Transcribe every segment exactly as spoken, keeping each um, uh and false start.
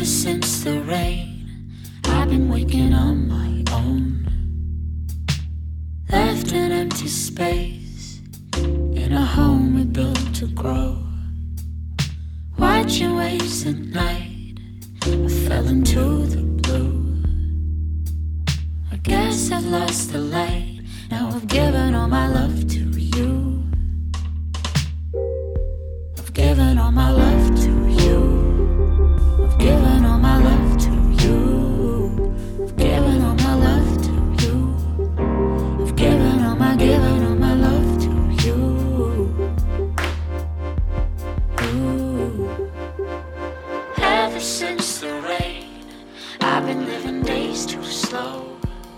since the rain, I've been waking on my own. Left an empty space in a home we built to grow. Watching waves at night, I fell into the blue. I guess I've lost the light. Now I've given all my love to you. I've given all my love to you. I've given all my love to you. I've given all my love to you. I've given all my, given all my love to you. You. Ever since the rain, I've been living days too slow.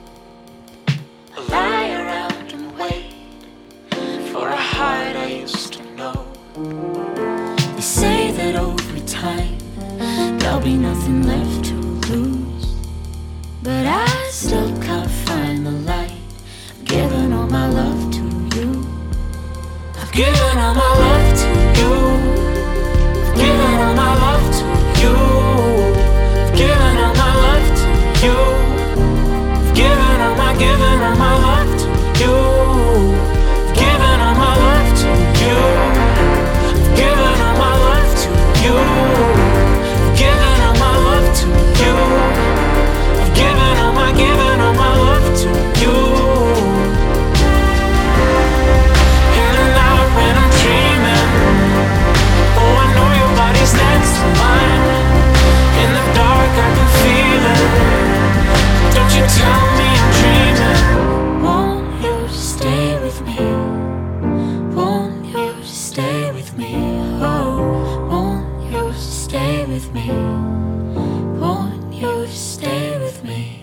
I lie around and wait for a heart I used to know. They say that over time there'll be nothing left to lose, but I still can't find the light. I've given all my love to you. I've given all my love to you. I've given all my love to you. I've given all my love to you. I've given all my, given all my love to you. I've given all my love to you. I've given all my love to you. I've given all my love to you. I've given all my, given all my love to you. In the night when I'm dreaming, oh, I know your body's next to mine. In the dark I can feel it. Don't you tell me I'm dreaming. Won't you stay with me? Won't you stay with me? Oh, won't you stay with me? Won't you stay with me?